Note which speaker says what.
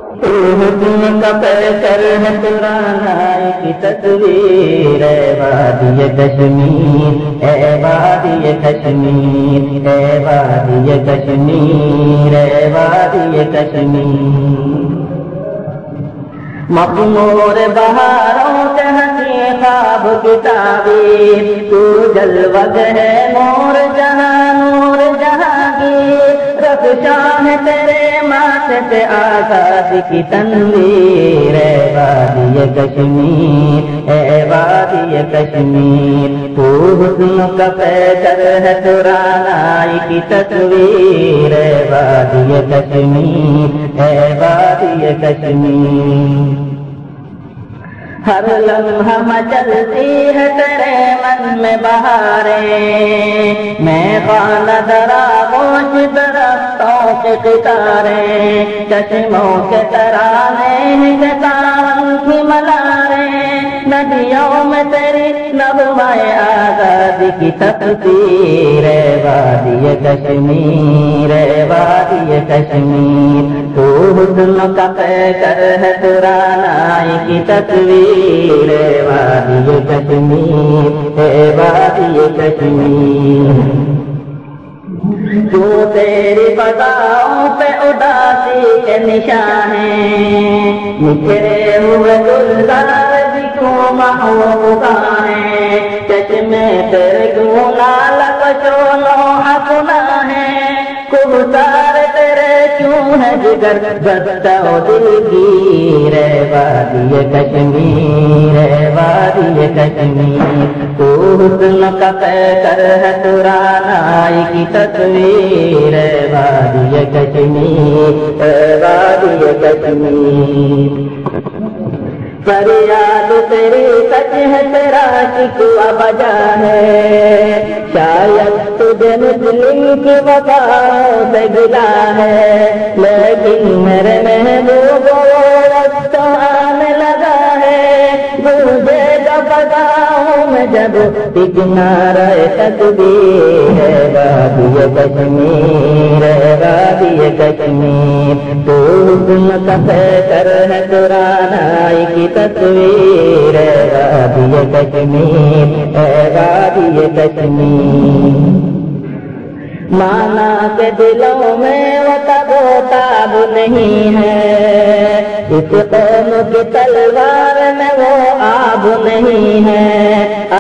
Speaker 1: حسن کا پیکر ہے پرانا کی تصویر، اے وادی کشمیر، اے وادی کشمیر، اے وادی کشمیر، اے وادی کشمیر۔ مخمور بہاروں کے ہنسی خواب کی تعبیر، تو جلوہ ہے نور جہاں کی، رخشاں ہے تیرے ماتھے پہ آزاد کی تنویر، اے وادی کشمیر، اے وادی کشمیر، تو حسن کا پیکر ہے پرانائی کی تصویر، اے وادی کشمیر، اے وادی کشمیر۔ ہر لمحہ مچلتی ہے تیرے من میں بہاریں، میں خانہ درا گوش درختوں کے ستارے، چشموں کے ترانے ہیں ساون کی ملاریں، ندیوں میں تیری نغمہ آزادی کی تفسیر، اے وادی کشمیر، اے وادی کشمیر، تو حسن کا پیکر ہے پرانائی کی تصویر، اے وادی کشمیر، اے وادی کشمیر۔ کیوں تیری فضاؤں پہ اداسی کے نشان ہیں، نکھرے ہوئے گلزار بھی کیوں محبوب ہیں، چشمے تیرے کیوں نالکشو اپنا ہے، کوثر تیرے کیوں ہے جگر بستہ و دلگیر، اے وادی کشمیر، اے وادی کشمیر، تو حسن کا پیکر ہے پرانائی کی تصویر، اے وادی کشمیر، اے وادی کشمیر۔ فریاد تیری سچ ہے تیرا شکوہ بجا ہے، شاید تجھے مسلم کی وفاؤں سے گلا ہے، لیکن میرے محبوب وقت آنے لگا ہے، مجھے جب فضاؤں میں جب ایک نعرہ تکبیر، اے وادی کشمیر، اے وادی کشمیر، تو حسن کا پیکر ہے پرانائی کی تصویر، اے وادی کشمیر، اے وادی کشمیر۔ مانا کے دلوں میں وہ تب و تاب نہیں ہے، اس قوم کی تلوار میں وہ آب نہیں ہے۔